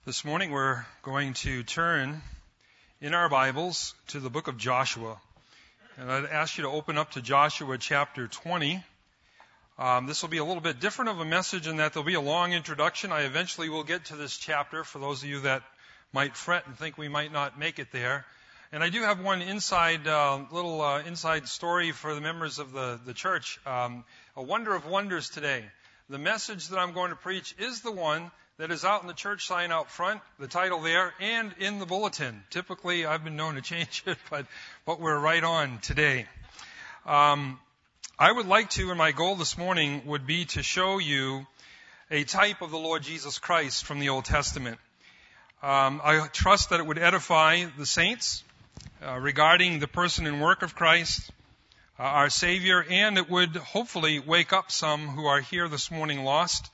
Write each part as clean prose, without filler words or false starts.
This morning we're going to turn in our Bibles to the book of Joshua. And I'd ask you to open up to Joshua chapter 20. This will be a little bit different of a message in that there'll be a long introduction. I eventually will get to this chapter for those of you that might fret and think we might not make it there. And I do have one inside story for the members of the church. A wonder of wonders today. The message that I'm going to preach is the one that is out in the church sign out front, the title there, and in the bulletin. Typically, I've been known to change it, but we're right on today. I would like to, and my goal this morning would be to show you a type of the Lord Jesus Christ from the Old Testament. I trust that it would edify the saints regarding the person and work of Christ, our Savior, and it would hopefully wake up some who are here this morning lost,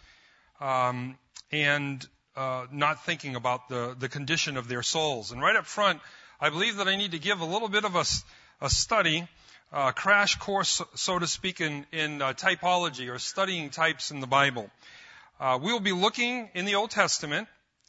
and not thinking about the condition of their souls. And right up front, I believe that I need to give a little bit of a study, crash course, so to speak, in typology or studying types in the Bible. We'll be looking in the Old Testament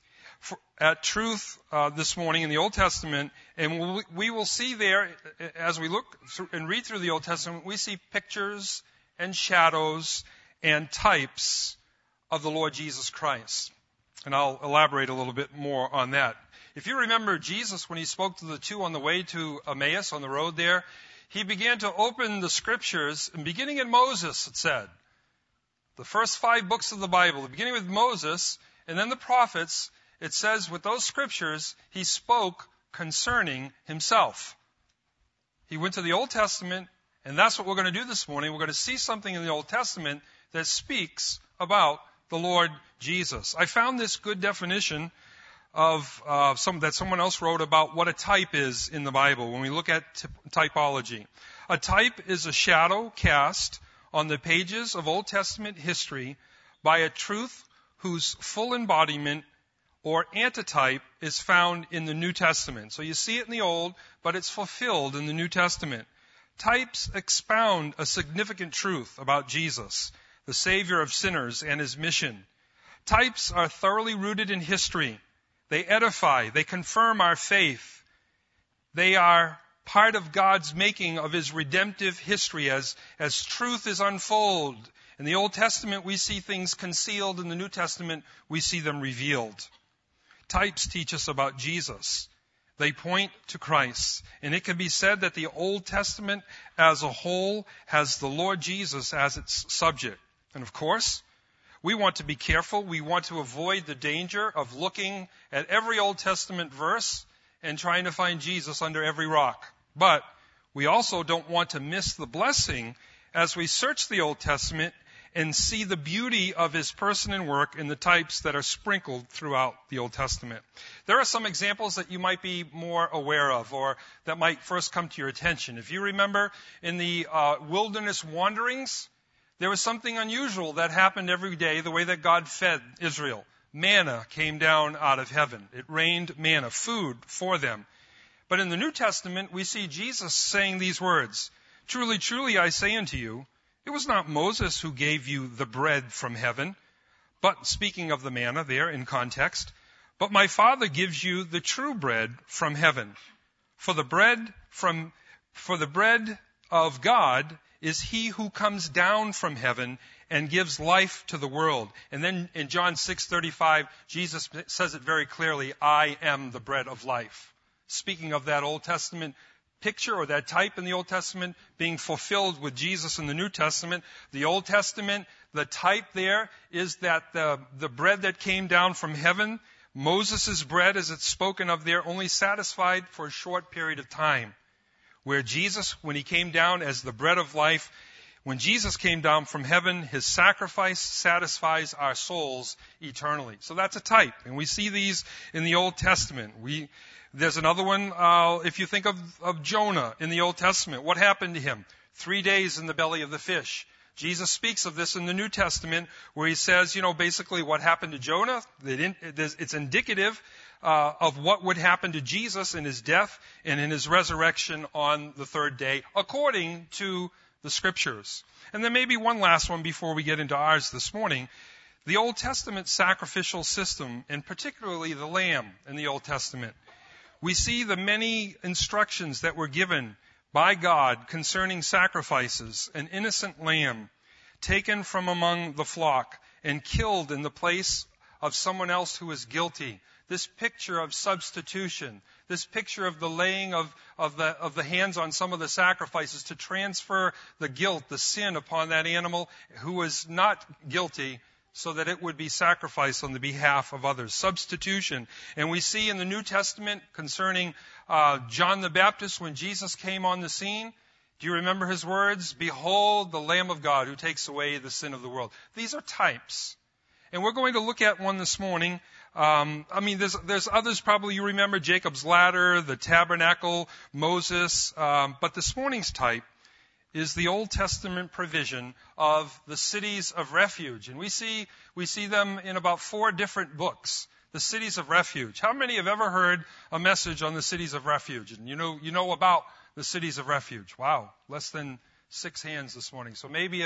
at truth this morning in the Old Testament, and we will see there, as we look through and read through the Old Testament, we see pictures and shadows and types of the Lord Jesus Christ. And I'll elaborate a little bit more on that. If you remember Jesus, when he spoke to the two on the way to Emmaus on the road there, he began to open the scriptures, and beginning in Moses, it said, the first 5 books of the Bible, beginning with Moses, and then the prophets, it says with those scriptures, he spoke concerning himself. He went to the Old Testament, and that's what we're going to do this morning. We're going to see something in the Old Testament that speaks about the Lord Jesus. I found this good definition of that someone else wrote about what a type is in the Bible when we look at typology. A type is a shadow cast on the pages of Old Testament history by a truth whose full embodiment or antitype is found in the New Testament. So you see it in the Old, but it's fulfilled in the New Testament. Types expound a significant truth about Jesus, the Savior of sinners, and his mission. Types are thoroughly rooted in history. They edify. They confirm our faith. They are part of God's making of his redemptive history as truth is unfolded. In the Old Testament, we see things concealed. In the New Testament, we see them revealed. Types teach us about Jesus. They point to Christ. And it can be said that the Old Testament as a whole has the Lord Jesus as its subject. And of course, we want to be careful. We want to avoid the danger of looking at every Old Testament verse and trying to find Jesus under every rock. But we also don't want to miss the blessing as we search the Old Testament and see the beauty of his person and work in the types that are sprinkled throughout the Old Testament. There are some examples that you might be more aware of or that might first come to your attention. If you remember in the wilderness wanderings, there was something unusual that happened every day, the way that God fed Israel. Manna came down out of heaven. It rained manna, food for them. But in the New Testament, we see Jesus saying these words, "Truly, truly, I say unto you, it was not Moses who gave you the bread from heaven," but speaking of the manna there in context, "but my Father gives you the true bread from heaven. For the bread of God is he who comes down from heaven and gives life to the world." And then in John 6:35, Jesus says it very clearly, "I am the bread of life." Speaking of that Old Testament picture or that type in the Old Testament being fulfilled with Jesus in the New Testament, the Old Testament, the type there is that the bread that came down from heaven, Moses' bread as it's spoken of there, only satisfied for a short period of time. Where Jesus, when he came down as the bread of life, when Jesus came down from heaven, his sacrifice satisfies our souls eternally. So that's a type. And we see these in the Old Testament. There's another one, if you think of Jonah in the Old Testament. What happened to him? 3 days in the belly of the fish. Jesus speaks of this in the New Testament where he says, basically what happened to Jonah. It's indicative of what would happen to Jesus in his death and in his resurrection on the 3rd day, according to the Scriptures. And then maybe one last one before we get into ours this morning. The Old Testament sacrificial system, and particularly the lamb in the Old Testament, we see the many instructions that were given by God concerning sacrifices, an innocent lamb taken from among the flock and killed in the place of someone else who is guilty. This picture of substitution, this picture of the laying of the hands on some of the sacrifices to transfer the guilt, the sin upon that animal who was not guilty, so that it would be sacrificed on the behalf of others. Substitution. And we see in the New Testament concerning John the Baptist when Jesus came on the scene. Do you remember his words? Behold the Lamb of God who takes away the sin of the world. These are types. And we're going to look at one this morning. There's others probably you remember, Jacob's ladder, the tabernacle, Moses. But this morning's type is the Old Testament provision of the cities of refuge. And we see them in about 4 different books, the cities of refuge. How many have ever heard a message on the cities of refuge? And you know about the cities of refuge. Wow, less than 6 hands this morning. So maybe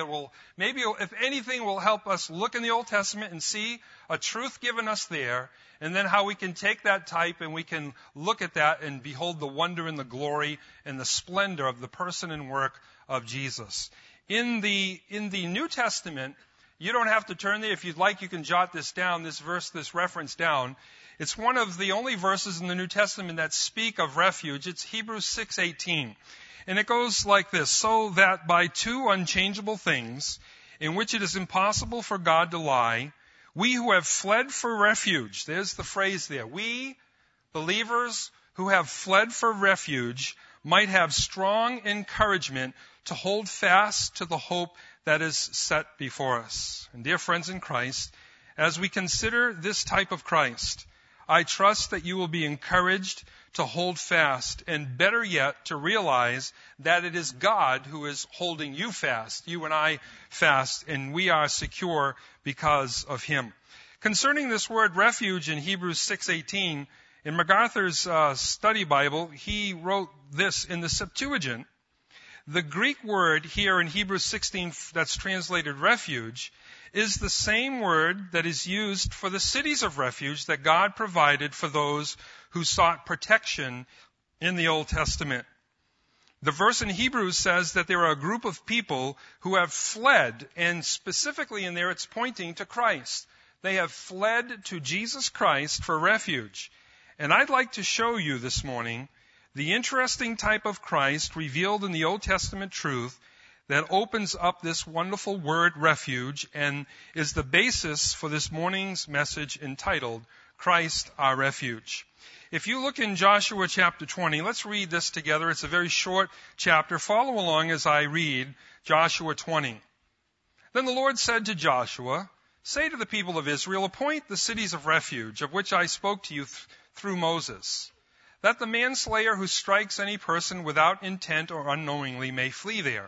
if anything, will help us look in the Old Testament and see a truth given us there, and then how we can take that type and we can look at that and behold the wonder and the glory and the splendor of the person and work of Jesus. In the New Testament, you don't have to turn there. If you'd like, you can jot this down, this verse, this reference down. It's one of the only verses in the New Testament that speak of refuge. It's Hebrews 6:18. And it goes like this: so that by 2 unchangeable things, in which it is impossible for God to lie, we who have fled for refuge, there's the phrase there, we, believers who have fled for refuge, might have strong encouragement to hold fast to the hope that is set before us. And dear friends in Christ, as we consider this type of Christ, I trust that you will be encouraged to hold fast, and better yet, to realize that it is God who is holding you fast, you and I fast, and we are secure because of Him. Concerning this word refuge in Hebrews 6:18, in MacArthur's study Bible, he wrote this in the Septuagint. The Greek word here in Hebrews 16 that's translated refuge is the same word that is used for the cities of refuge that God provided for those who sought protection in the Old Testament. The verse in Hebrews says that there are a group of people who have fled, and specifically in there it's pointing to Christ. They have fled to Jesus Christ for refuge. And I'd like to show you this morning the interesting type of Christ revealed in the Old Testament truth that opens up this wonderful word refuge and is the basis for this morning's message entitled, Christ Our Refuge. If you look in Joshua chapter 20, let's read this together. It's a very short chapter. Follow along as I read Joshua 20. Then the Lord said to Joshua, say to the people of Israel, appoint the cities of refuge, of which I spoke to you through Moses, that the manslayer who strikes any person without intent or unknowingly may flee there.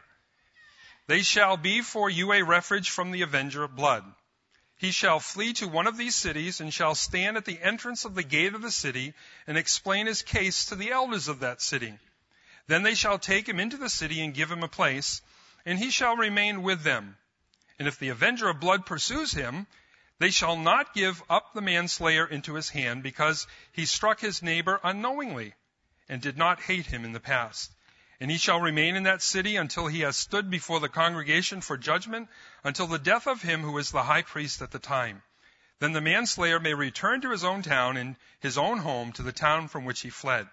They shall be for you a refuge from the avenger of blood. He shall flee to one of these cities and shall stand at the entrance of the gate of the city and explain his case to the elders of that city. Then they shall take him into the city and give him a place, and he shall remain with them. And if the avenger of blood pursues him, they shall not give up the manslayer into his hand, because he struck his neighbor unknowingly and did not hate him in the past. And he shall remain in that city until he has stood before the congregation for judgment, until the death of him who is the high priest at the time. Then the manslayer may return to his own town and his own home, to the town from which he fled.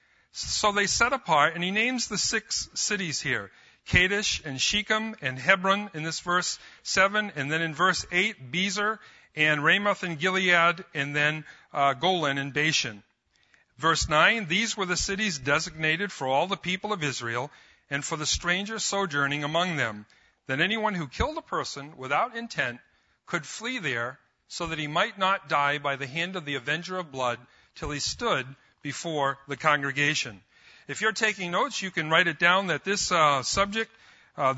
So they set apart, and he names the 6 cities here: Kadesh and Shechem and Hebron in this verse 7, and then in verse 8, Bezer and Ramoth and Gilead, and then Golan and Bashan. Verse 9, these were the cities designated for all the people of Israel and for the stranger sojourning among them, that anyone who killed a person without intent could flee there, so that he might not die by the hand of the avenger of blood till he stood before the congregation. If you're taking notes, you can write it down that this subject of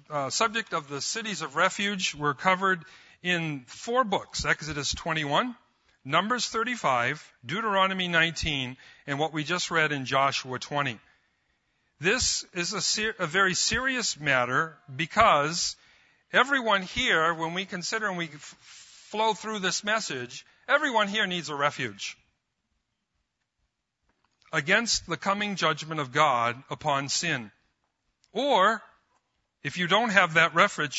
the cities of refuge were covered in 4 books: Exodus 21, Numbers 35, Deuteronomy 19, and what we just read in Joshua 20. This is a very serious matter, because everyone here, when we consider and we flow through this message, everyone here needs a refuge against the coming judgment of God upon sin. Or, if you don't have that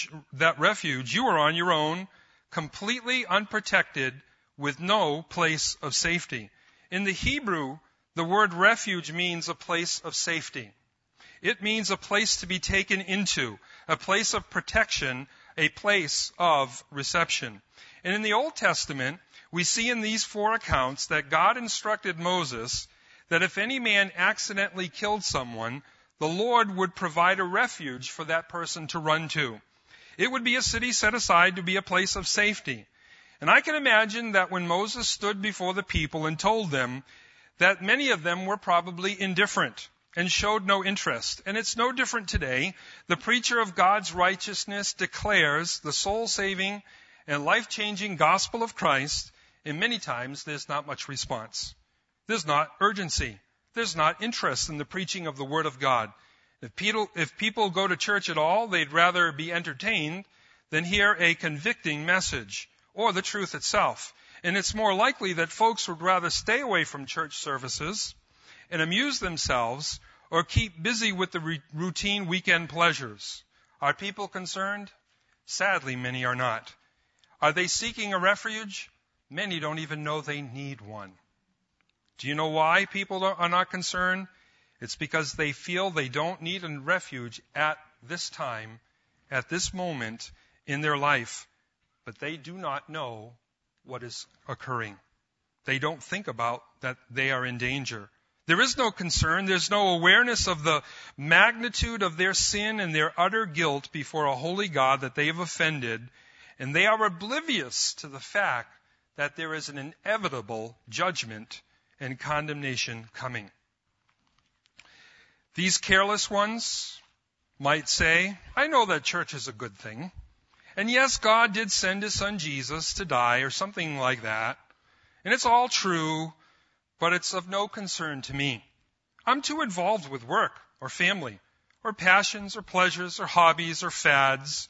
refuge, you are on your own, completely unprotected, with no place of safety. In the Hebrew, the word refuge means a place of safety. It means a place to be taken into, a place of protection, a place of reception. And in the Old Testament, we see in these 4 accounts that God instructed Moses that if any man accidentally killed someone, the Lord would provide a refuge for that person to run to. It would be a city set aside to be a place of safety. And I can imagine that when Moses stood before the people and told them that many of them were probably indifferent and showed no interest. And it's no different today. The preacher of God's righteousness declares the soul-saving and life-changing gospel of Christ, and many times there's not much response. There's not urgency. There's not interest in the preaching of the Word of God. If people go to church at all, they'd rather be entertained than hear a convicting message or the truth itself. And it's more likely that folks would rather stay away from church services and amuse themselves or keep busy with the routine weekend pleasures. Are people concerned? Sadly, many are not. Are they seeking a refuge? Many don't even know they need one. Do you know why people are not concerned? It's because they feel they don't need a refuge at this time, at this moment in their life. But they do not know what is occurring. They don't think about that they are in danger. There is no concern. There's no awareness of the magnitude of their sin and their utter guilt before a holy God that they have offended. And they are oblivious to the fact that there is an inevitable judgment and condemnation coming. These careless ones might say, I know that church is a good thing. And yes, God did send His Son Jesus to die or something like that. And it's all true, but it's of no concern to me. I'm too involved with work or family or passions or pleasures or hobbies or fads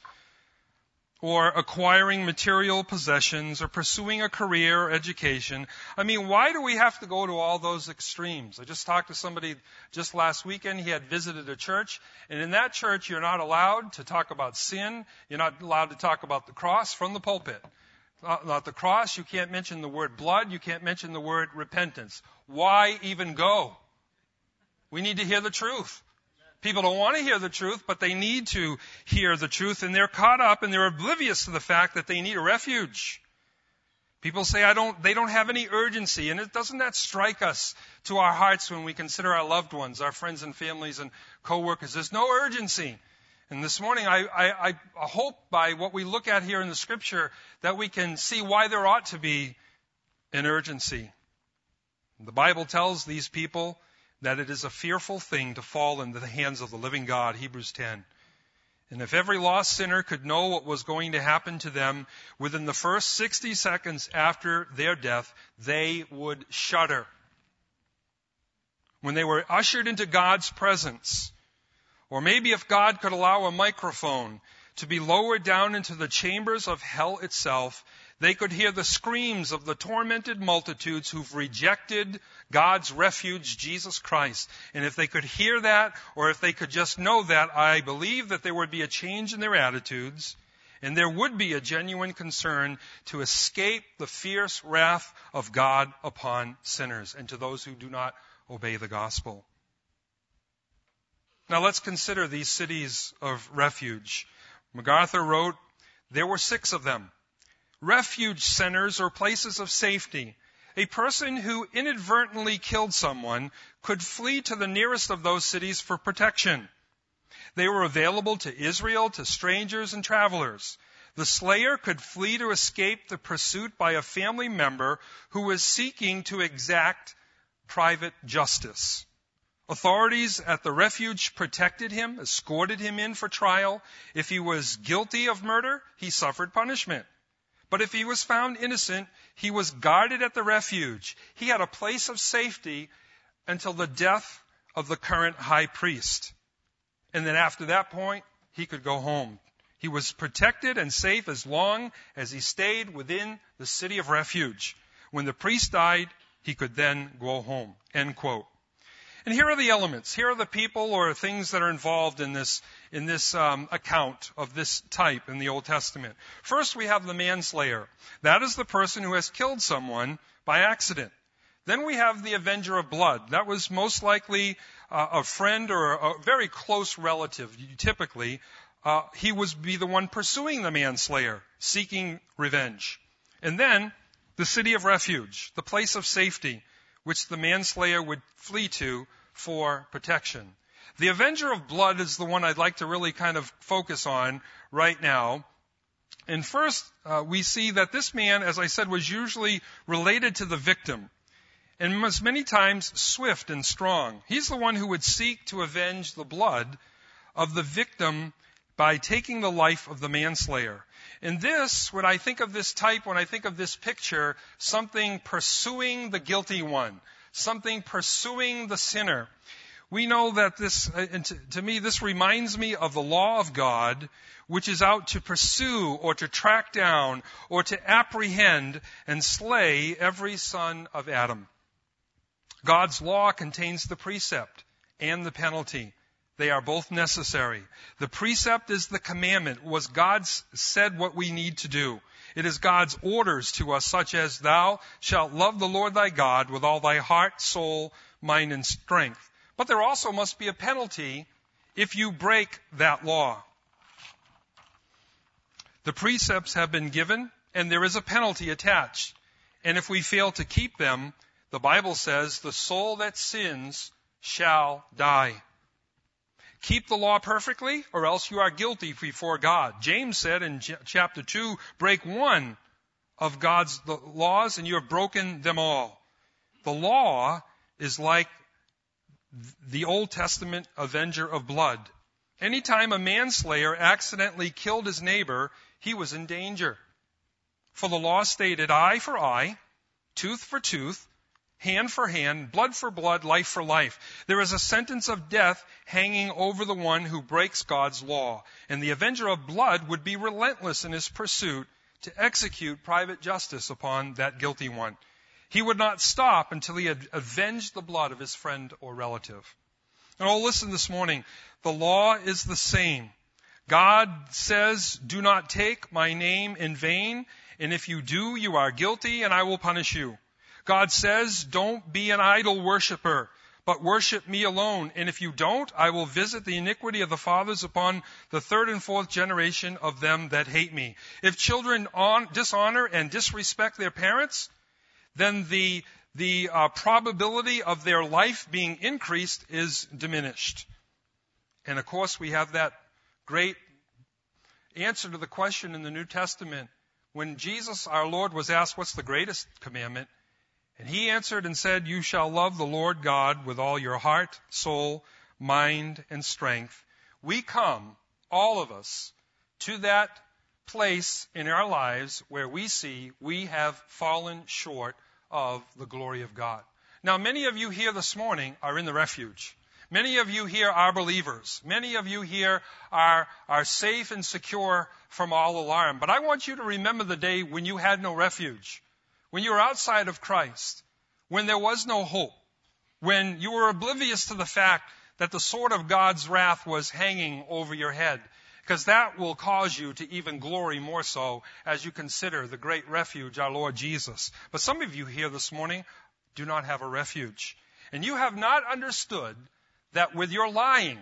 or acquiring material possessions or pursuing a career or education. I mean, why do we have to go to all those extremes? I just talked to somebody just last weekend. He had visited a church, and in that church, you're not allowed to talk about sin. You're not allowed to talk about the cross from the pulpit. Not the cross. You can't mention the word blood. You can't mention the word repentance. Why even go? We need to hear the truth. People don't want to hear the truth, but they need to hear the truth, and they're caught up and they're oblivious to the fact that they need a refuge. People say, they don't have any urgency, and doesn't that strike us to our hearts when we consider our loved ones, our friends and families and co-workers? There's no urgency. And this morning, I hope by what we look at here in the Scripture that we can see why there ought to be an urgency. The Bible tells these people that it is a fearful thing to fall into the hands of the living God, Hebrews 10. And if every lost sinner could know what was going to happen to them within the first 60 seconds after their death, they would shudder. When they were ushered into God's presence, or maybe if God could allow a microphone to be lowered down into the chambers of hell itself, they could hear the screams of the tormented multitudes who've rejected God's refuge, Jesus Christ. And if they could hear that, or if they could just know that, I believe that there would be a change in their attitudes, and there would be a genuine concern to escape the fierce wrath of God upon sinners and to those who do not obey the gospel. Now let's consider these cities of refuge. MacArthur wrote, there were 6 of them. Refuge centers or places of safety. A person who inadvertently killed someone could flee to the nearest of those cities for protection. They were available to Israel, to strangers and travelers. The slayer could flee to escape the pursuit by a family member who was seeking to exact private justice. Authorities at the refuge protected him, escorted him in for trial. If he was guilty of murder, he suffered punishment. But if he was found innocent, he was guarded at the refuge. He had a place of safety until the death of the current high priest. And then after that point, he could go home. He was protected and safe as long as he stayed within the city of refuge. When the priest died, he could then go home. End quote. And here are the elements. Here are the people or things that are involved in this account of this type in the Old Testament. First, we have the manslayer. That is the person who has killed someone by accident. Then we have the avenger of blood. That was most likely a friend or a very close relative, typically. He would be the one pursuing the manslayer, seeking revenge. And then the city of refuge, the place of safety, which the manslayer would flee to for protection. The avenger of blood is the one I'd like to really kind of focus on right now. And first, we see that this man, as I said, was usually related to the victim, and was many times swift and strong. He's the one who would seek to avenge the blood of the victim by taking the life of the manslayer. And this, when I think of this type, when I think of this picture, something pursuing the guilty one, something pursuing the sinner. We know that this, and to me, this reminds me of the law of God, which is out to pursue or to track down or to apprehend and slay every son of Adam. God's law contains the precept and the penalty. They are both necessary. The precept is the commandment, was God said what we need to do. It is God's orders to us, such as, thou shalt love the Lord thy God with all thy heart, soul, mind, and strength. But there also must be a penalty if you break that law. The precepts have been given, and there is a penalty attached. And if we fail to keep them, the Bible says, the soul that sins shall die. Keep the law perfectly, or else you are guilty before God. James said in chapter 2, break one of God's laws, and you have broken them all. The law is like the Old Testament avenger of blood. Anytime a manslayer accidentally killed his neighbor, he was in danger. For the law stated eye for eye, tooth for tooth, hand for hand, blood for blood, life for life. There is a sentence of death hanging over the one who breaks God's law. And the avenger of blood would be relentless in his pursuit to execute private justice upon that guilty one. He would not stop until he had avenged the blood of his friend or relative. And oh, listen this morning. The law is the same. God says, do not take my name in vain. And if you do, you are guilty and I will punish you. God says, don't be an idol worshiper, but worship me alone. And if you don't, I will visit the iniquity of the fathers upon the third and fourth generation of them that hate me. If children dishonor and disrespect their parents, then the probability of their life being increased is diminished. And of course, we have that great answer to the question in the New Testament. When Jesus, our Lord, was asked, what's the greatest commandment? And he answered and said, you shall love the Lord God with all your heart, soul, mind, and strength. We come, all of us, to that place in our lives where we see we have fallen short of the glory of God. Now, many of you here this morning are in the refuge. Many of you here are believers. Many of you here are safe and secure from all alarm. But I want you to remember the day when you had no refuge, when you were outside of Christ, when there was no hope, when you were oblivious to the fact that the sword of God's wrath was hanging over your head, because that will cause you to even glory more so as you consider the great refuge, our Lord Jesus. But some of you here this morning do not have a refuge. And you have not understood that with your lying,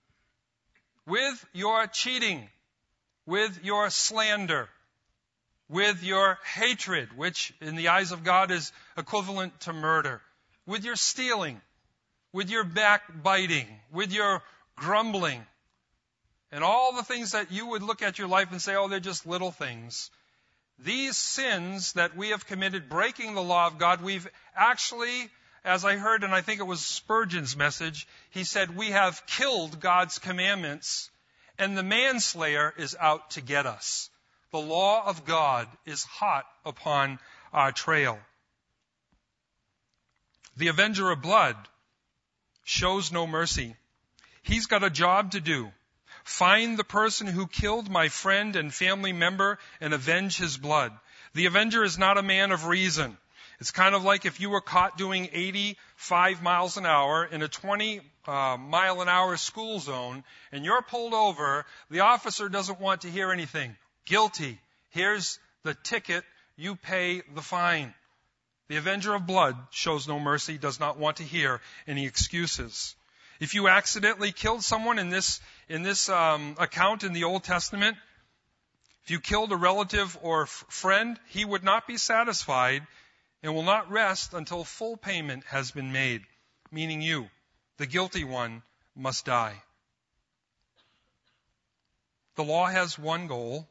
with your cheating, with your slander, with your hatred, which in the eyes of God is equivalent to murder, with your stealing, with your backbiting, with your grumbling, and all the things that you would look at your life and say, oh, they're just little things. These sins that we have committed, breaking the law of God, we've actually, as I heard, and I think it was Spurgeon's message, he said, we have killed God's commandments, and the manslayer is out to get us. The law of God is hot upon our trail. The avenger of blood shows no mercy. He's got a job to do. Find the person who killed my friend and family member and avenge his blood. The avenger is not a man of reason. It's kind of like if you were caught doing 85 miles an hour in a 20 mile an hour school zone and you're pulled over, the officer doesn't want to hear anything. Guilty. Here's the ticket. You pay the fine. The avenger of blood shows no mercy, does not want to hear any excuses. If you accidentally killed someone in this account in the Old Testament, if you killed a relative or friend, he would not be satisfied and will not rest until full payment has been made, meaning you, the guilty one, must die. The law has one goal: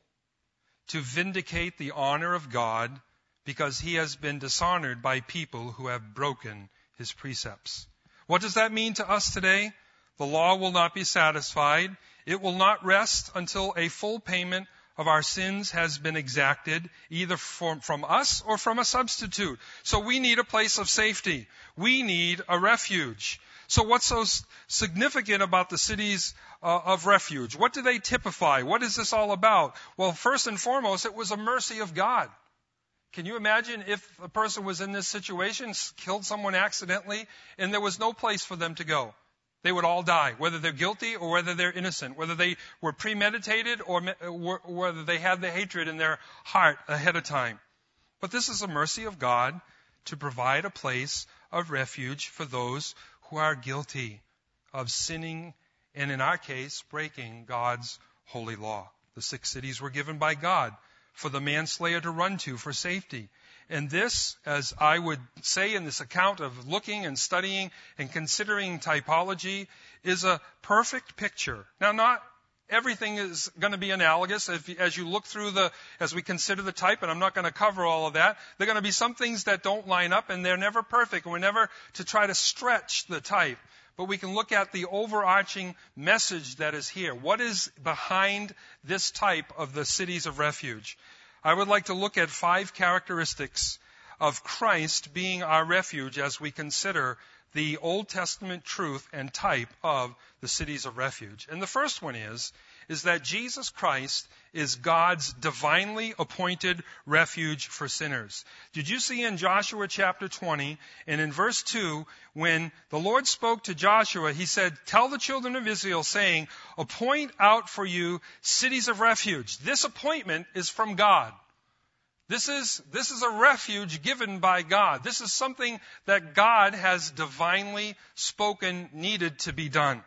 to vindicate the honor of God, because he has been dishonored by people who have broken his precepts. What does that mean to us today? The law will not be satisfied. It will not rest until a full payment of our sins has been exacted, either from us or from a substitute. So we need a place of safety. We need a refuge. So what's so significant about the cities of refuge? What do they typify? What is this all about? Well, first and foremost, it was a mercy of God. Can you imagine if a person was in this situation, killed someone accidentally, and there was no place for them to go? They would all die, whether they're guilty or whether they're innocent, whether they were premeditated or whether they had the hatred in their heart ahead of time. But this is a mercy of God to provide a place of refuge for those who are guilty of sinning and, in our case, breaking God's holy law. The 6 cities were given by God for the manslayer to run to for safety. And this, as I would say in this account of looking and studying and considering typology, is a perfect picture. Now, not everything is going to be analogous as you look through as we consider the type, and I'm not going to cover all of that. There are going to be some things that don't line up, and they're never perfect. We're never to try to stretch the type. But we can look at the overarching message that is here. What is behind this type of the cities of refuge? I would like to look at 5 characteristics of Christ being our refuge as we consider the Old Testament truth and type of the cities of refuge. And the first one is that Jesus Christ is God's divinely appointed refuge for sinners. Did you see in Joshua chapter 20 and in verse 2, when the Lord spoke to Joshua, he said, "Tell the children of Israel, saying, appoint out for you cities of refuge." This appointment is from God. This is a refuge given by God. This is something that God has divinely spoken needed to be done.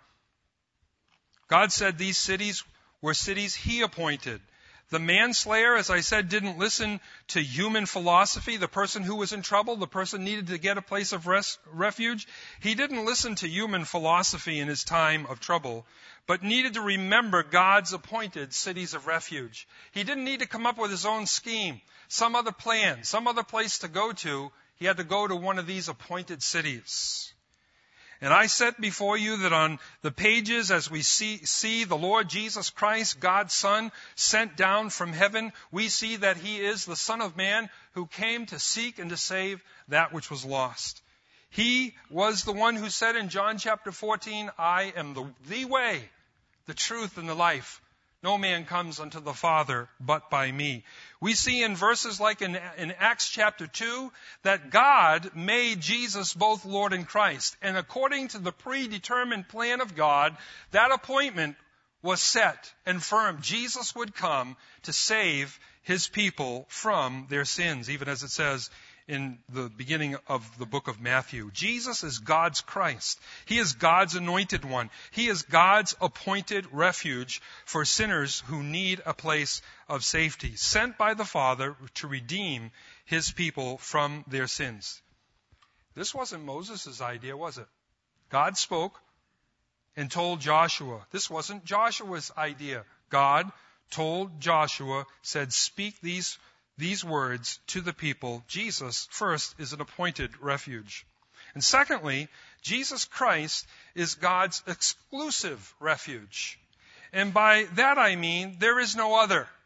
God said these cities were cities he appointed. The manslayer, as I said, didn't listen to human philosophy. The person who was in trouble, the person needed to get a place of refuge. He didn't listen to human philosophy in his time of trouble, but needed to remember God's appointed cities of refuge. He didn't need to come up with his own scheme, some other plan, some other place to go to. He had to go to one of these appointed cities. And I set before you that on the pages, as we see the Lord Jesus Christ, God's Son, sent down from heaven, we see that he is the Son of Man who came to seek and to save that which was lost. He was the one who said in John chapter 14, "I am the way, the truth, and the life. No man comes unto the Father but by me." We see in verses like in Acts chapter 2 that God made Jesus both Lord and Christ. And according to the predetermined plan of God, that appointment was set and firm. Jesus would come to save his people from their sins, even as it says in the beginning of the book of Matthew. Jesus is God's Christ. He is God's anointed one. He is God's appointed refuge for sinners who need a place of safety, sent by the Father to redeem his people from their sins. This wasn't Moses' idea, was it? God spoke and told Joshua. This wasn't Joshua's idea. God told Joshua, said, "Speak these words to the people." Jesus, first, is an appointed refuge. And secondly, Jesus Christ is God's exclusive refuge. And by that I mean there is no other.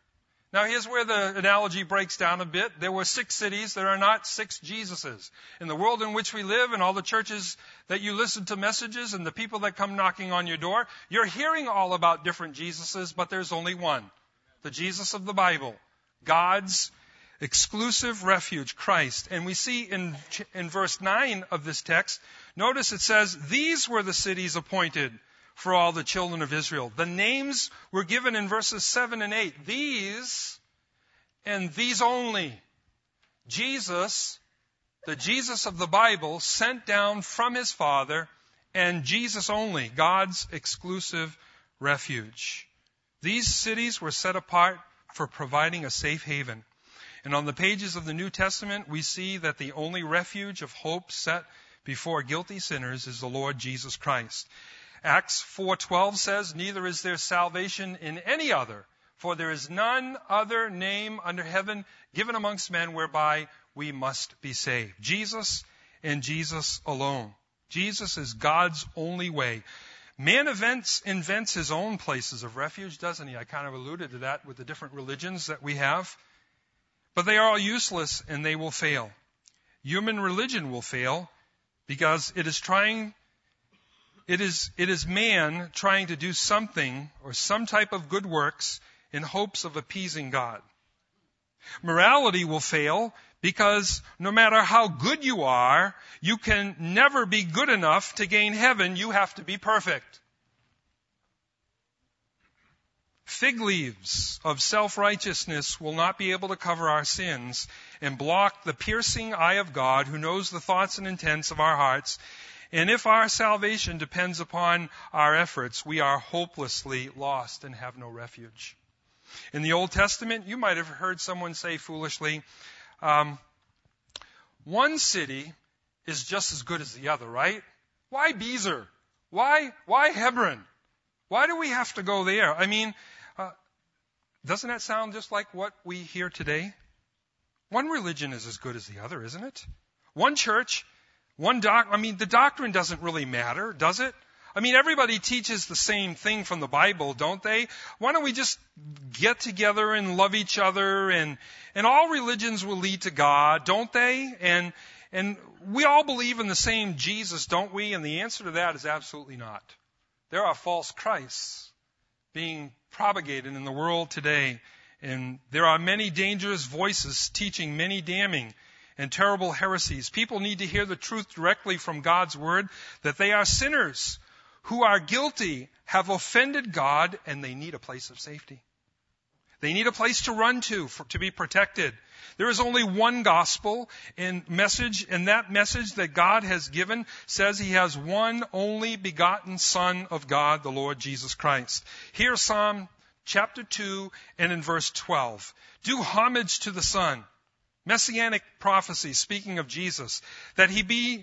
Now here's where the analogy breaks down a bit. There were 6 cities. There are not 6 Jesuses. In the world in which we live and all the churches that you listen to messages and the people that come knocking on your door, you're hearing all about different Jesuses, but there's only one. The Jesus of the Bible. God's exclusive refuge, Christ. And we see in verse 9 of this text, notice it says, these were the cities appointed for all the children of Israel. The names were given in verses 7 and 8. These and these only. Jesus, the Jesus of the Bible, sent down from his Father, and Jesus only, God's exclusive refuge. These cities were set apart for providing a safe haven. And on the pages of the New Testament, we see that the only refuge of hope set before guilty sinners is the Lord Jesus Christ. Acts 4:12 says, neither is there salvation in any other, for there is none other name under heaven given amongst men whereby we must be saved. Jesus and Jesus alone. Jesus is God's only way. Man invents his own places of refuge, doesn't he? I kind of alluded to that with the different religions that we have. But they are all useless and they will fail. Human religion will fail because it is man trying to do something or some type of good works in hopes of appeasing God. Morality will fail because no matter how good you are, you can never be good enough to gain heaven. You have to be perfect. Fig leaves of self-righteousness will not be able to cover our sins and block the piercing eye of God who knows the thoughts and intents of our hearts. And if our salvation depends upon our efforts, we are hopelessly lost and have no refuge. In the Old Testament, you might have heard someone say foolishly, one city is just as good as the other, right? Why Bezer? Why Hebron? Why do we have to go there? I mean, doesn't that sound just like what we hear today? One religion is as good as the other, isn't it? One church, the doctrine doesn't really matter, does it? I mean, everybody teaches the same thing from the Bible, don't they? Why don't we just get together and love each other and all religions will lead to God, don't they? And we all believe in the same Jesus, don't we? And the answer to that is absolutely not. There are false Christs being propagated in the world today, and there are many dangerous voices teaching many damning and terrible heresies. People need to hear the truth directly from God's word, that they are sinners who are guilty, have offended God, and they need a place of safety. They need a place to run to be protected. There is only one gospel and message, and that message that God has given says he has one only begotten Son of God, the Lord Jesus Christ. Here, Psalm chapter 2 and in verse 12. Do homage to the Son. Messianic prophecy, speaking of Jesus, that he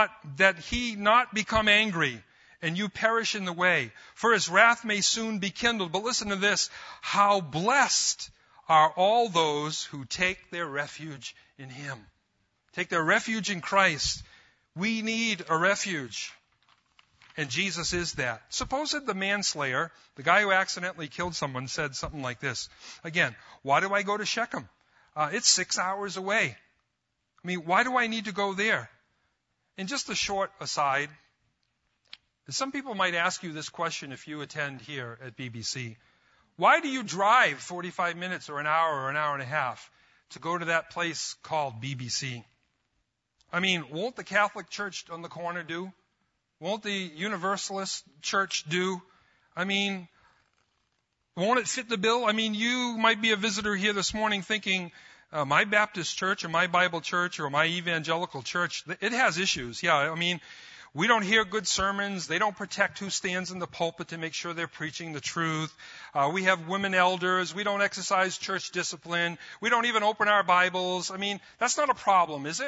not become angry and you perish in the way, for his wrath may soon be kindled. But listen to this, how blessed are all those who take their refuge in him. Take their refuge in Christ. We need a refuge. And Jesus is that. Suppose that the manslayer, the guy who accidentally killed someone, said something like this. Again, why do I go to Shechem? It's 6 hours away. I mean, why do I need to go there? And just a short aside, some people might ask you this question if you attend here at BBC. Why do you drive 45 minutes or an hour and a half to go to that place called BBC? I mean, won't the Catholic Church on the corner do? Won't the Universalist Church do? I mean, won't it fit the bill? I mean, you might be a visitor here this morning thinking, my Baptist church or my Bible church or my evangelical church, it has issues. Yeah, I mean, we don't hear good sermons. They don't protect who stands in the pulpit to make sure they're preaching the truth. We have women elders. We don't exercise church discipline. We don't even open our Bibles. I mean, that's not a problem, is it?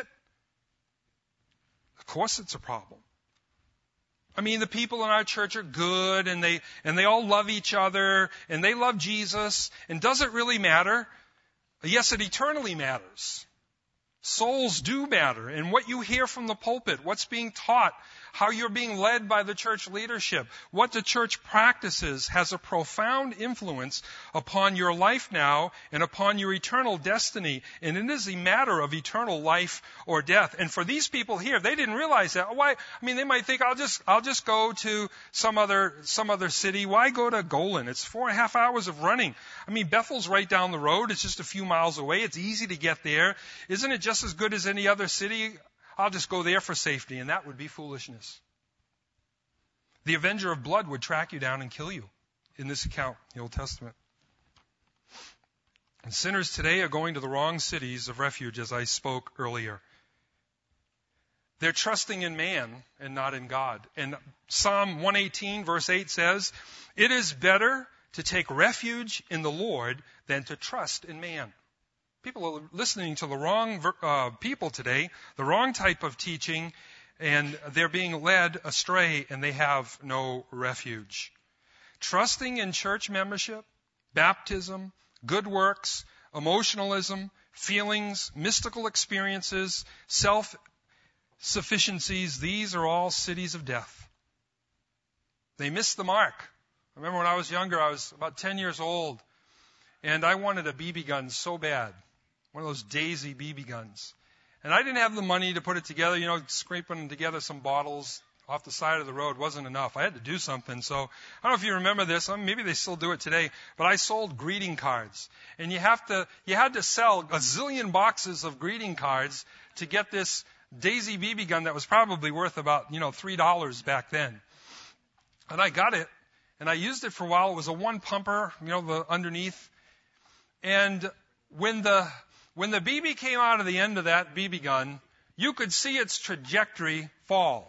Of course it's a problem. I mean, the people in our church are good and they all love each other and they love Jesus. And does it really matter? Yes, it eternally matters. Souls do matter. And what you hear from the pulpit, what's being taught, how you're being led by the church leadership, what the church practices has a profound influence upon your life now and upon your eternal destiny. And it is a matter of eternal life or death. And for these people here, they didn't realize that. Why? I mean, they might think, I'll just go to some other city. Why go to Golan? It's 4.5 hours of running. I mean, Bethel's right down the road. It's just a few miles away. It's easy to get there. Isn't it just as good as any other city? I'll just go there for safety, and that would be foolishness. The avenger of blood would track you down and kill you in this account, the Old Testament. And sinners today are going to the wrong cities of refuge, as I spoke earlier. They're trusting in man and not in God. And Psalm 118, verse 8 says, "It is better to take refuge in the Lord than to trust in man." People are listening to the wrong people today, the wrong type of teaching, and they're being led astray, and they have no refuge. Trusting in church membership, baptism, good works, emotionalism, feelings, mystical experiences, self-sufficiencies, these are all cities of death. They miss the mark. I remember when I was younger, I was about 10 years old, and I wanted a BB gun so bad. One of those Daisy BB guns. And I didn't have the money to put it together. Scraping together some bottles off the side of the road wasn't enough. I had to do something. So I don't know if you remember this. Maybe they still do it today. But I sold greeting cards. And you had to sell a zillion boxes of greeting cards to get this Daisy BB gun that was probably worth about, $3 back then. And I got it. And I used it for a while. It was a one pumper, the underneath. And when the BB came out of the end of that BB gun, you could see its trajectory fall.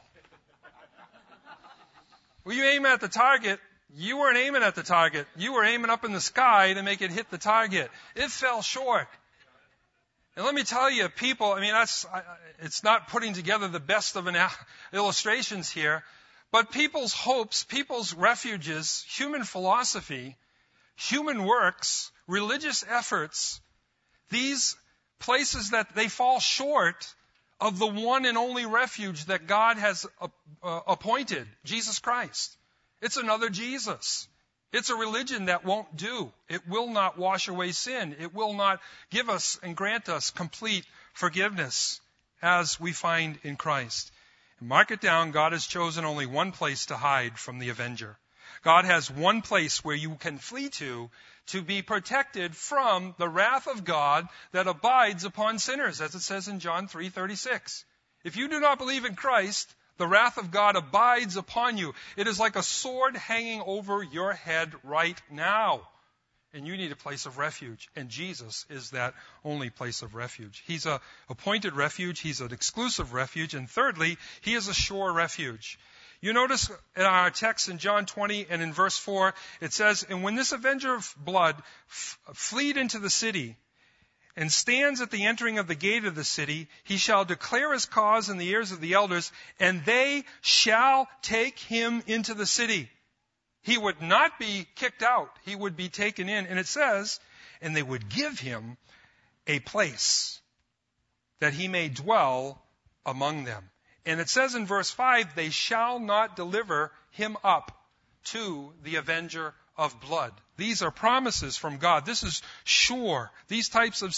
Well, you aim at the target, you weren't aiming at the target. You were aiming up in the sky to make it hit the target. It fell short. And let me tell you, people, it's not putting together the best of illustrations here, but people's hopes, people's refuges, human philosophy, human works, religious efforts, these places that they fall short of the one and only refuge that God has appointed, Jesus Christ. It's another Jesus. It's a religion that won't do. It will not wash away sin. It will not give us and grant us complete forgiveness as we find in Christ. And mark it down, God has chosen only one place to hide from the avenger. God has one place where you can flee to be protected from the wrath of God that abides upon sinners, as it says in John 3:36. If you do not believe in Christ, the wrath of God abides upon you. It is like a sword hanging over your head right now. And you need a place of refuge. And Jesus is that only place of refuge. He's an appointed refuge. He's an exclusive refuge. And thirdly, he is a sure refuge. You notice in our text in John 20 and in verse 4, it says, "And when this avenger of blood fleed into the city and stands at the entering of the gate of the city, he shall declare his cause in the ears of the elders, and they shall take him into the city." He would not be kicked out. He would be taken in. And it says, "And they would give him a place that he may dwell among them." And it says in verse 5, "They shall not deliver him up to the avenger of blood." These are promises from God. This is sure. These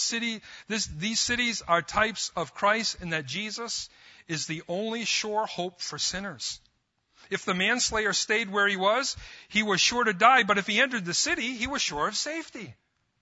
cities are types of Christ, and that Jesus is the only sure hope for sinners. If the manslayer stayed where he was sure to die. But if he entered the city, he was sure of safety.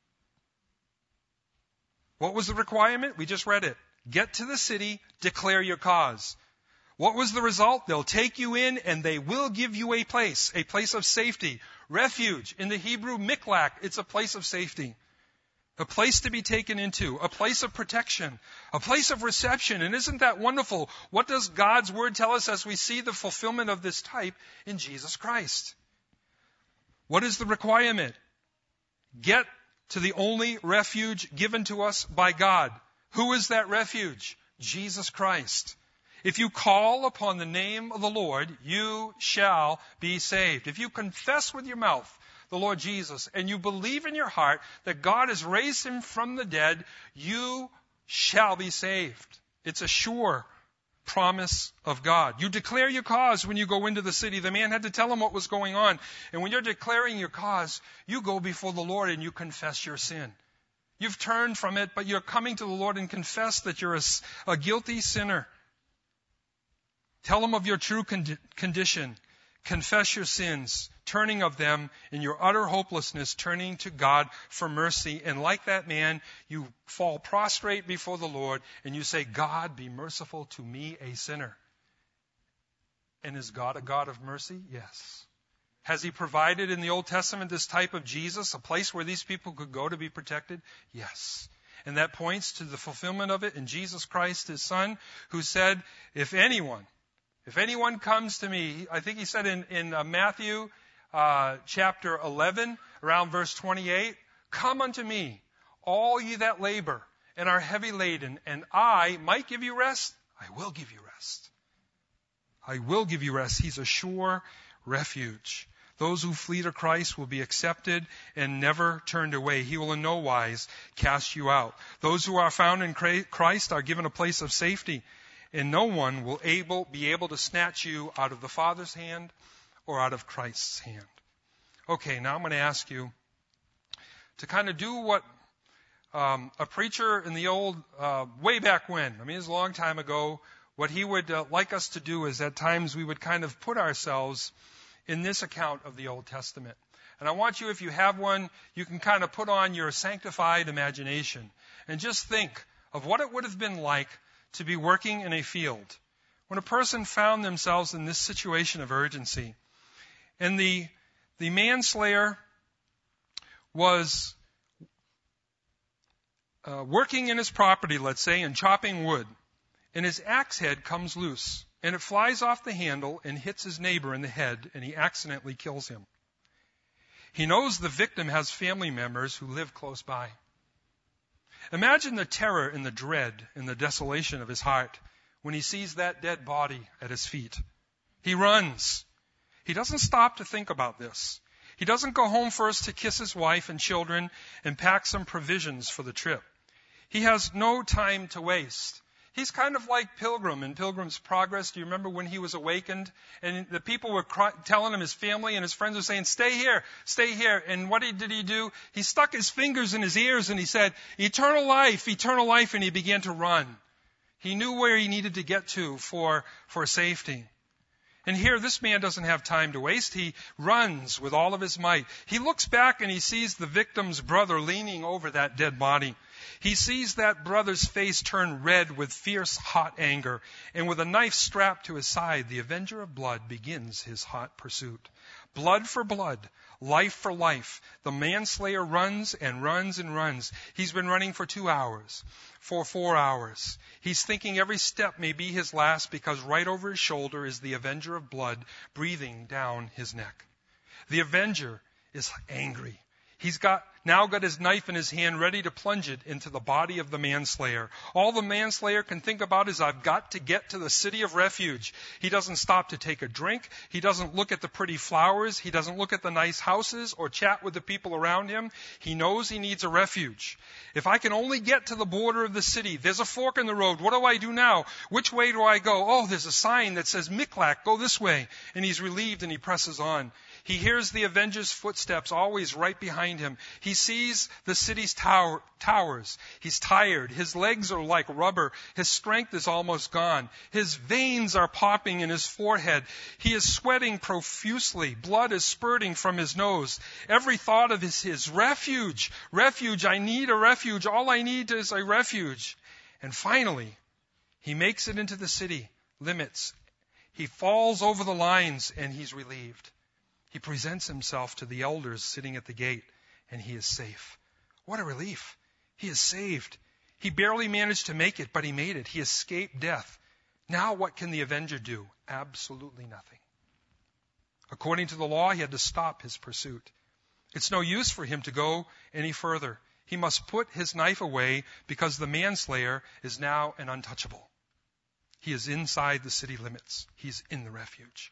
What was the requirement? We just read it. Get to the city, declare your cause. What was the result? They'll take you in and they will give you a place of safety. Refuge. In the Hebrew, miklak, it's a place of safety. A place to be taken into. A place of protection. A place of reception. And isn't that wonderful? What does God's Word tell us as we see the fulfillment of this type in Jesus Christ? What is the requirement? Get to the only refuge given to us by God. Who is that refuge? Jesus Christ. If you call upon the name of the Lord, you shall be saved. If you confess with your mouth the Lord Jesus and you believe in your heart that God has raised him from the dead, you shall be saved. It's a sure promise of God. You declare your cause when you go into the city. The man had to tell him what was going on. And when you're declaring your cause, you go before the Lord and you confess your sin. You've turned from it, but you're coming to the Lord and confess that you're a guilty sinner. Tell him of your true condition. Confess your sins, turning of them in your utter hopelessness, turning to God for mercy. And like that man, you fall prostrate before the Lord and you say, God, be merciful to me, a sinner. And is God a God of mercy? Yes. Has he provided in the Old Testament this type of Jesus, a place where these people could go to be protected? Yes. And that points to the fulfillment of it in Jesus Christ, his Son, who said, if anyone comes to me, I think he said in Matthew chapter 11, around verse 28, come unto me, all ye that labor and are heavy laden, and I might give you rest. I will give you rest. I will give you rest. He's a sure refuge. Those who flee to Christ will be accepted and never turned away. He will in no wise cast you out. Those who are found in Christ are given a place of safety, and no one will be able to snatch you out of the Father's hand or out of Christ's hand. Okay, now I'm going to ask you to kind of do what a preacher in the old, way back when, I mean, it was a long time ago, what he would like us to do is at times we would kind of put ourselves in this account of the Old Testament. And I want you, if you have one, you can kind of put on your sanctified imagination and just think of what it would have been like to be working in a field when a person found themselves in this situation of urgency. And the manslayer was working in his property, let's say, and chopping wood. And his axe head comes loose, and it flies off the handle and hits his neighbor in the head, and he accidentally kills him. He knows the victim has family members who live close by. Imagine the terror and the dread and the desolation of his heart when he sees that dead body at his feet. He runs. He doesn't stop to think about this. He doesn't go home first to kiss his wife and children and pack some provisions for the trip. He has no time to waste. He's kind of like Pilgrim in Pilgrim's Progress. Do you remember when he was awakened? And the people were telling him, his family and his friends were saying, stay here, stay here. And what did he do? He stuck his fingers in his ears and he said, eternal life, and he began to run. He knew where he needed to get to for safety. And here, this man doesn't have time to waste. He runs with all of his might. He looks back and he sees the victim's brother leaning over that dead body. He sees that brother's face turn red with fierce, hot anger. And with a knife strapped to his side, the avenger of blood begins his hot pursuit. Blood for blood, life for life. The manslayer runs and runs and runs. He's been running for 2 hours, for 4 hours. He's thinking every step may be his last because right over his shoulder is the avenger of blood breathing down his neck. The avenger is angry. He's now got his knife in his hand ready to plunge it into the body of the manslayer. All the manslayer can think about is, I've got to get to the city of refuge. He doesn't stop to take a drink. He doesn't look at the pretty flowers. He doesn't look at the nice houses or chat with the people around him. He knows he needs a refuge. If I can only get to the border of the city, there's a fork in the road. What do I do now? Which way do I go? Oh, there's a sign that says Miklag, go this way. And he's relieved and he presses on. He hears the avenger's footsteps always right behind him. He sees the city's towers. He's tired. His legs are like rubber. His strength is almost gone. His veins are popping in his forehead. He is sweating profusely. Blood is spurting from his nose. Every thought of his refuge. Refuge. I need a refuge. All I need is a refuge. And finally, he makes it into the city limits. He falls over the lines and he's relieved. He presents himself to the elders sitting at the gate, and he is safe. What a relief. He is saved. He barely managed to make it, but he made it. He escaped death. Now what can the avenger do? Absolutely nothing. According to the law, he had to stop his pursuit. It's no use for him to go any further. He must put his knife away because the manslayer is now an untouchable. He is inside the city limits. He's in the refuge.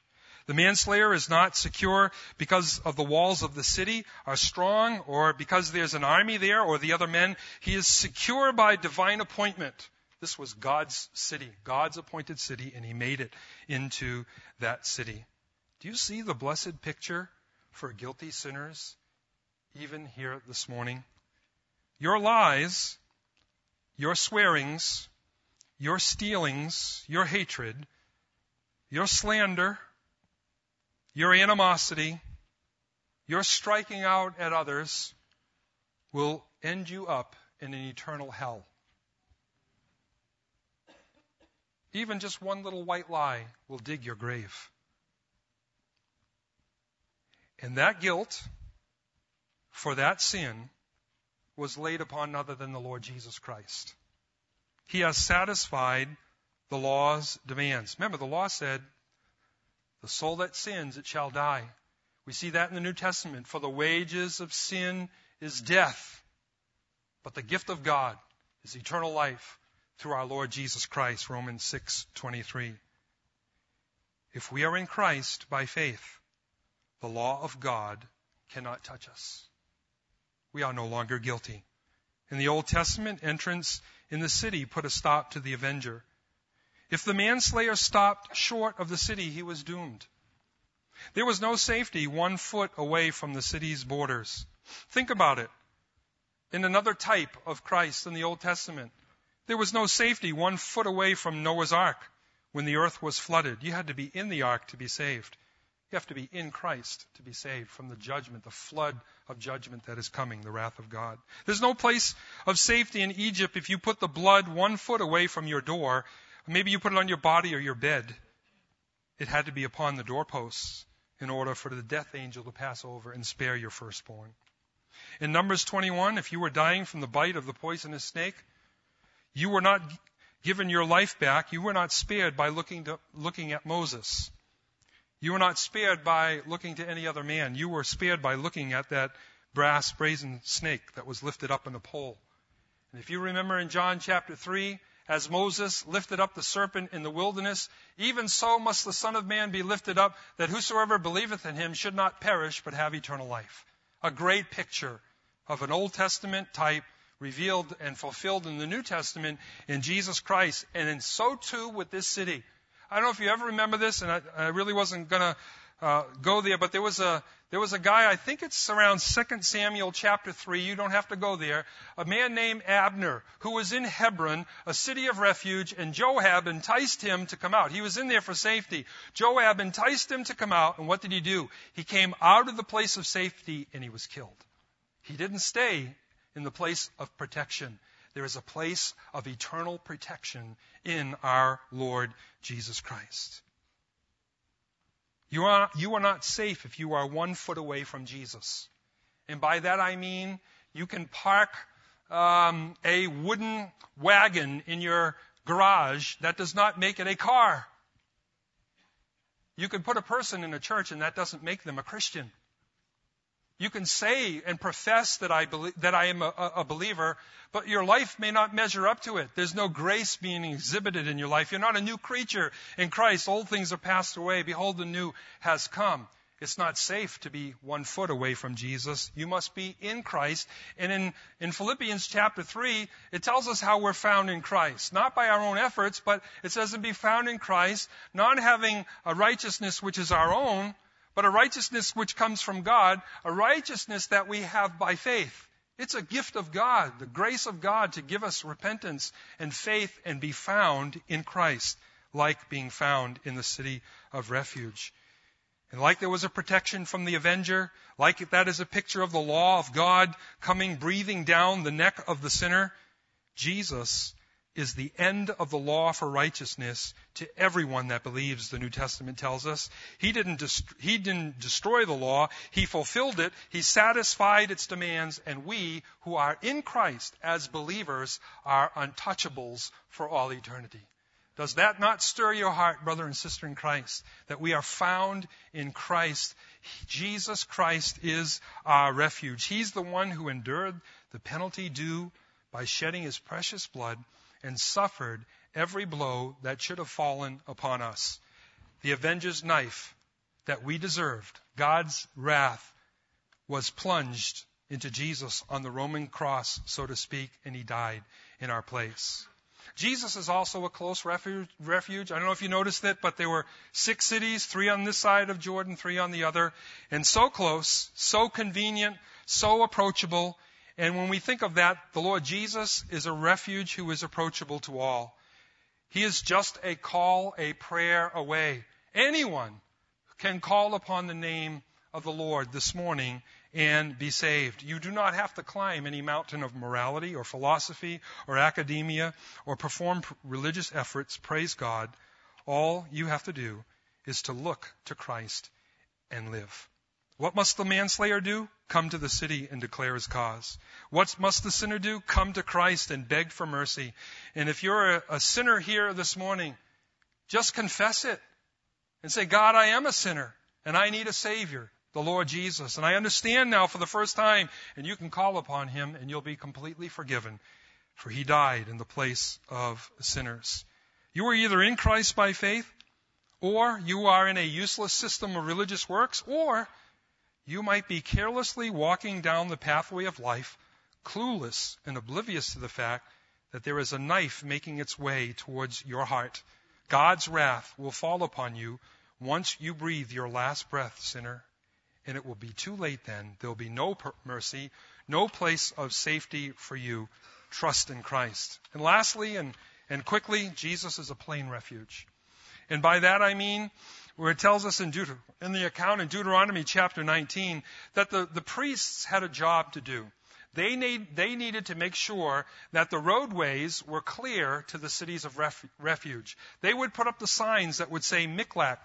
The manslayer is not secure because of the walls of the city are strong or because there's an army there or the other men. He is secure by divine appointment. This was God's city, God's appointed city, and he made it into that city. Do you see the blessed picture for guilty sinners, even here this morning? Your lies, your swearings, your stealings, your hatred, your slander, your animosity, your striking out at others will end you up in an eternal hell. Even just one little white lie will dig your grave. And that guilt for that sin was laid upon none other than the Lord Jesus Christ. He has satisfied the law's demands. Remember, the law said, the soul that sins, it shall die. We see that in the New Testament. For the wages of sin is death, but the gift of God is eternal life through our Lord Jesus Christ, Romans 6:23. If we are in Christ by faith, the law of God cannot touch us. We are no longer guilty. In the Old Testament, entrance in the city put a stop to the avenger. If the manslayer stopped short of the city, he was doomed. There was no safety 1 foot away from the city's borders. Think about it. In another type of Christ in the Old Testament, there was no safety 1 foot away from Noah's Ark when the earth was flooded. You had to be in the ark to be saved. You have to be in Christ to be saved from the judgment, the flood of judgment that is coming, the wrath of God. There's no place of safety in Egypt if you put the blood 1 foot away from your door. Maybe you put it on your body or your bed. It had to be upon the doorposts in order for the death angel to pass over and spare your firstborn. In Numbers 21, if you were dying from the bite of the poisonous snake, you were not given your life back. You were not spared by looking at Moses. You were not spared by looking to any other man. You were spared by looking at that brass brazen snake that was lifted up in a pole. And if you remember in John chapter 3, as Moses lifted up the serpent in the wilderness, even so must the Son of Man be lifted up, that whosoever believeth in him should not perish, but have eternal life. A great picture of an Old Testament type revealed and fulfilled in the New Testament in Jesus Christ. And in so too with this city. I don't know if you ever remember this, and I really wasn't going to go there, but there was a guy, I think it's around 2 Samuel chapter 3, you don't have to go there, a man named Abner, who was in Hebron, a city of refuge, and Joab enticed him to come out. He was in there for safety. Joab enticed him to come out, and what did he do? He came out of the place of safety, and he was killed. He didn't stay in the place of protection. There is a place of eternal protection in our Lord Jesus Christ. You are not safe if you are 1 foot away from Jesus. And by that I mean you can park a wooden wagon in your garage. That does not make it a car. You can put a person in a church and that doesn't make them a Christian. You can say and profess that I am a believer, but your life may not measure up to it. There's no grace being exhibited in your life. You're not a new creature in Christ. Old things are passed away. Behold, the new has come. It's not safe to be 1 foot away from Jesus. You must be in Christ. And in Philippians chapter 3, it tells us how we're found in Christ. Not by our own efforts, but it says to be found in Christ, not having a righteousness which is our own, but a righteousness which comes from God, a righteousness that we have by faith. It's a gift of God, the grace of God to give us repentance and faith and be found in Christ, like being found in the city of refuge. And like there was a protection from the avenger, like that is a picture of the law of God coming, breathing down the neck of the sinner, Jesus is the end of the law for righteousness to everyone that believes, the New Testament tells us. He didn't destroy the law. He fulfilled it. He satisfied its demands. And we who are in Christ as believers are untouchables for all eternity. Does that not stir your heart, brother and sister in Christ, that we are found in Christ? Jesus Christ is our refuge. He's the one who endured the penalty due by shedding his precious blood and suffered every blow that should have fallen upon us. The avenger's knife that we deserved, God's wrath, was plunged into Jesus on the Roman cross, so to speak, and he died in our place. Jesus is also a close refuge. I don't know if you noticed it, but there were 6 cities, 3 on this side of Jordan, 3 on the other, and so close, so convenient, so approachable. And when we think of that, the Lord Jesus is a refuge who is approachable to all. He is just a call, a prayer away. Anyone can call upon the name of the Lord this morning and be saved. You do not have to climb any mountain of morality or philosophy or academia or perform religious efforts. Praise God. All you have to do is to look to Christ and live. What must the manslayer do? Come to the city and declare his cause. What must the sinner do? Come to Christ and beg for mercy. And if you're a sinner here this morning, just confess it and say, God, I am a sinner and I need a Savior, the Lord Jesus. And I understand now for the first time, and you can call upon him and you'll be completely forgiven, for he died in the place of sinners. You are either in Christ by faith, or you are in a useless system of religious works, or you might be carelessly walking down the pathway of life, clueless and oblivious to the fact that there is a knife making its way towards your heart. God's wrath will fall upon you once you breathe your last breath, sinner. And it will be too late then. There will be no mercy, no place of safety for you. Trust in Christ. And lastly, and quickly, Jesus is a plain refuge. And by that I mean, where it tells us in the account in Deuteronomy chapter 19 that the priests had a job to do. They needed to make sure that the roadways were clear to the cities of refuge. They would put up the signs that would say Miklag,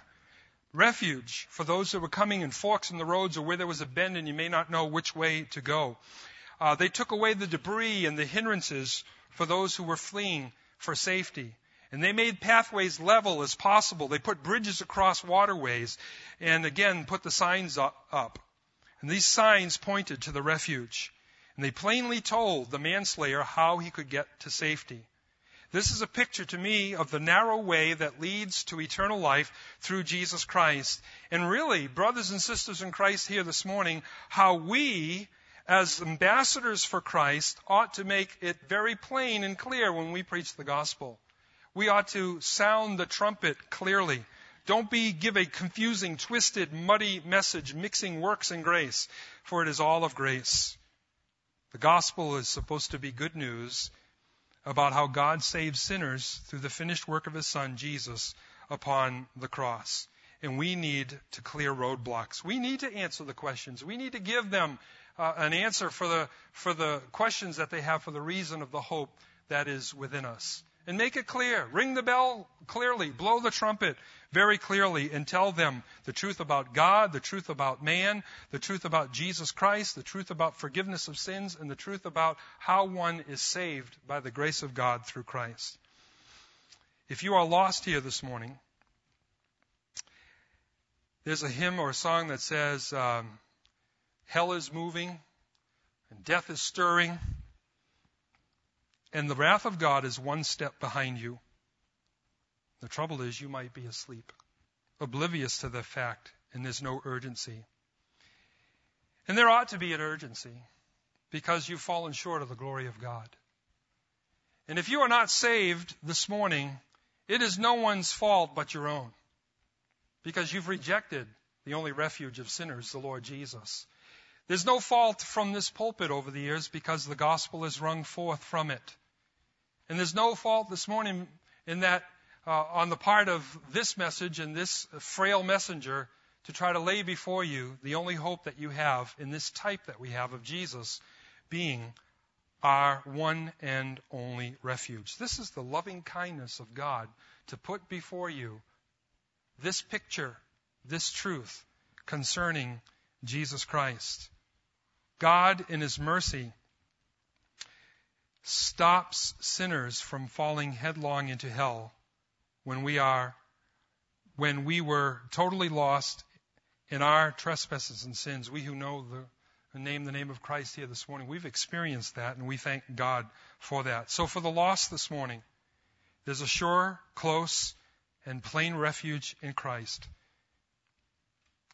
refuge, for those who were coming in forks in the roads or where there was a bend and you may not know which way to go. They took away the debris and the hindrances for those who were fleeing for safety. And they made pathways level as possible. They put bridges across waterways and again put the signs up. And these signs pointed to the refuge. And they plainly told the manslayer how he could get to safety. This is a picture to me of the narrow way that leads to eternal life through Jesus Christ. And really, brothers and sisters in Christ here this morning, how we, as ambassadors for Christ, ought to make it very plain and clear when we preach the gospel. We ought to sound the trumpet clearly. Don't give a confusing, twisted, muddy message mixing works and grace, for it is all of grace. The gospel is supposed to be good news about how God saves sinners through the finished work of his Son, Jesus, upon the cross. And we need to clear roadblocks. We need to answer the questions. We need to give them an answer for the questions that they have for the reason of the hope that is within us. And make it clear. Ring the bell clearly. Blow the trumpet very clearly and tell them the truth about God, the truth about man, the truth about Jesus Christ, the truth about forgiveness of sins, and the truth about how one is saved by the grace of God through Christ. If you are lost here this morning, there's a hymn or a song that says, hell is moving and death is stirring, and the wrath of God is one step behind you. The trouble is you might be asleep, oblivious to the fact, and there's no urgency. And there ought to be an urgency because you've fallen short of the glory of God. And if you are not saved this morning, it is no one's fault but your own, because you've rejected the only refuge of sinners, the Lord Jesus. There's no fault from this pulpit over the years because the gospel is wrung forth from it. And there's no fault this morning in that on the part of this message and this frail messenger to try to lay before you the only hope that you have in this type that we have of Jesus being our one and only refuge. This is the loving kindness of God to put before you this picture, this truth concerning Jesus Christ. God, in his mercy, stops sinners from falling headlong into hell when we were totally lost in our trespasses and sins. We who know the name of Christ here this morning, we've experienced that, and we thank God for that. So for the lost this morning, there's a sure, close, and plain refuge in Christ.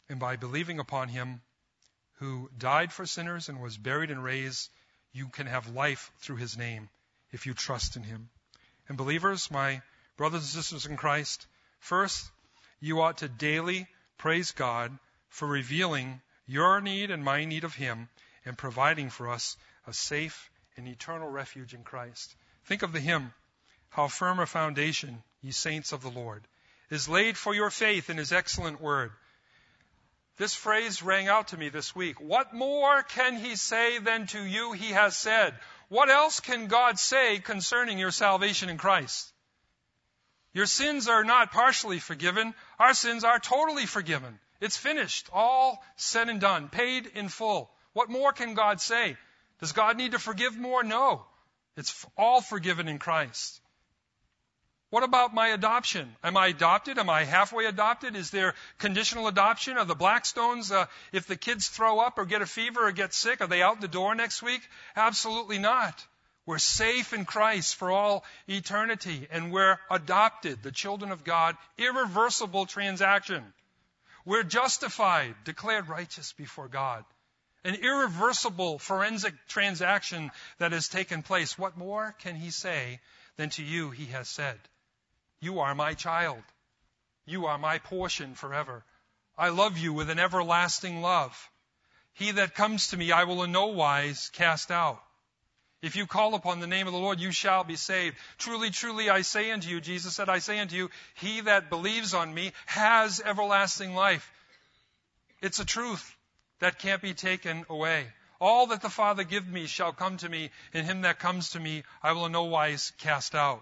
And by believing upon him who died for sinners and was buried and raised, you can have life through his name if you trust in him. And believers, my brothers and sisters in Christ, first, you ought to daily praise God for revealing your need and my need of him and providing for us a safe and eternal refuge in Christ. Think of the hymn, "How firm a foundation, ye saints of the Lord, is laid for your faith in his excellent word." This phrase rang out to me this week. What more can he say than to you he has said? What else can God say concerning your salvation in Christ? Your sins are not partially forgiven. Our sins are totally forgiven. It's finished, all said and done, paid in full. What more can God say? Does God need to forgive more? No. It's all forgiven in Christ. What about my adoption? Am I adopted? Am I halfway adopted? Is there conditional adoption? Are the Blackstones, if the kids throw up or get a fever or get sick, are they out the door next week? Absolutely not. We're safe in Christ for all eternity, and we're adopted, the children of God, irreversible transaction. We're justified, declared righteous before God. An irreversible forensic transaction that has taken place. What more can he say than to you he has said? You are my child. You are my portion forever. I love you with an everlasting love. He that comes to me I will in no wise cast out. If you call upon the name of the Lord, you shall be saved. Truly, truly, I say unto you, Jesus said, I say unto you, he that believes on me has everlasting life. It's a truth that can't be taken away. All that the Father give me shall come to me, and him that comes to me I will in no wise cast out.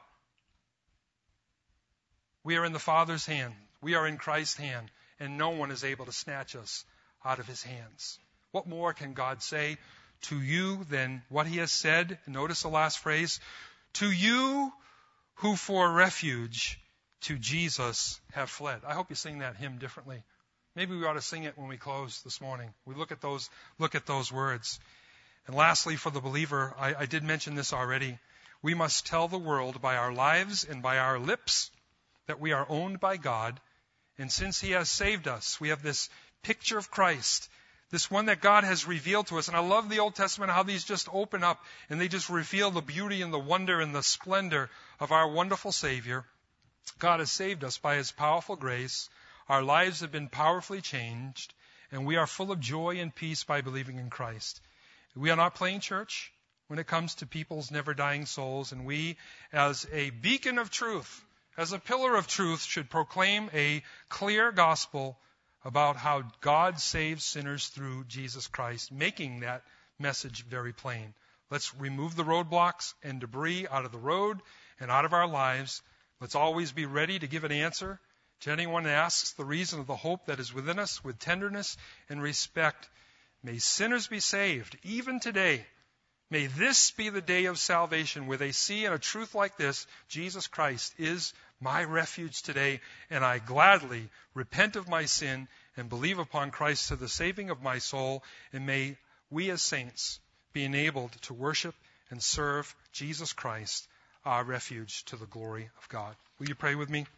We are in the Father's hand. We are in Christ's hand, and no one is able to snatch us out of his hands. What more can God say to you than what he has said? Notice the last phrase. To you who for refuge to Jesus have fled. I hope you sing that hymn differently. Maybe we ought to sing it when we close this morning. We look at those words. And lastly, for the believer, I did mention this already. We must tell the world by our lives and by our lips that we are owned by God. And since he has saved us, we have this picture of Christ, this one that God has revealed to us. And I love the Old Testament, how these just open up and they just reveal the beauty and the wonder and the splendor of our wonderful Savior. God has saved us by his powerful grace. Our lives have been powerfully changed, and we are full of joy and peace by believing in Christ. We are not playing church when it comes to people's never-dying souls, and we, as a beacon of truth, as a pillar of truth, should proclaim a clear gospel about how God saves sinners through Jesus Christ, making that message very plain. Let's remove the roadblocks and debris out of the road and out of our lives. Let's always be ready to give an answer to anyone who asks the reason of the hope that is within us with tenderness and respect. May sinners be saved, even today. May this be the day of salvation where they see in a truth like this, Jesus Christ is my refuge today, and I gladly repent of my sin and believe upon Christ to the saving of my soul, and may we as saints be enabled to worship and serve Jesus Christ, our refuge, to the glory of God. Will you pray with me?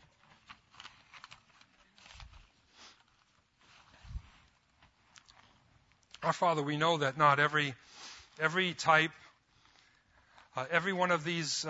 Our Father, we know that not every type, every one of these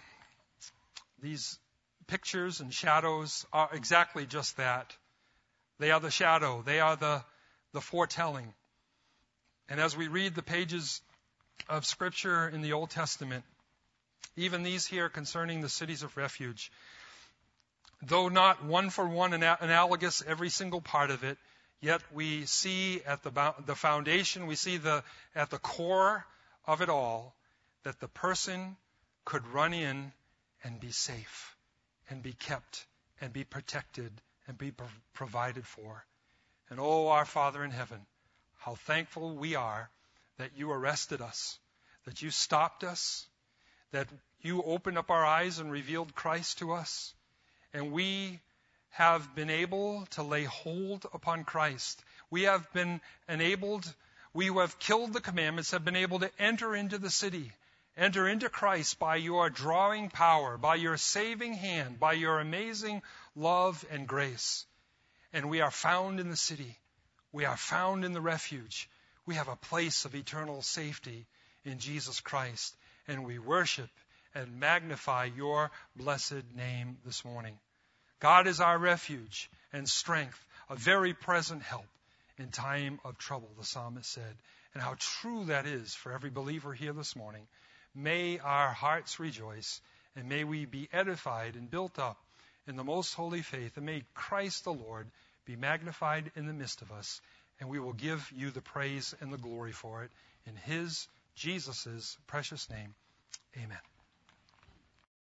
pictures and shadows are exactly just that. They are the shadow. They are the foretelling. And as we read the pages of Scripture in the Old Testament, even these here concerning the cities of refuge, though not one for one analogous, every single part of it, yet we see at the foundation, we see at the core of it all, that the person could run in and be safe and be kept and be protected and be provided for. And oh, our Father in heaven, how thankful we are that you arrested us, that you stopped us, that you opened up our eyes and revealed Christ to us, and we have been able to lay hold upon Christ. We have been enabled, we who have killed the commandments, have been able to enter into the city, enter into Christ by your drawing power, by your saving hand, by your amazing love and grace. And we are found in the city. We are found in the refuge. We have a place of eternal safety in Jesus Christ. And we worship and magnify your blessed name this morning. God is our refuge and strength, a very present help in time of trouble, the psalmist said. And how true that is for every believer here this morning. May our hearts rejoice, and may we be edified and built up in the most holy faith, and may Christ the Lord be magnified in the midst of us, and we will give you the praise and the glory for it. In his, Jesus' precious name, amen.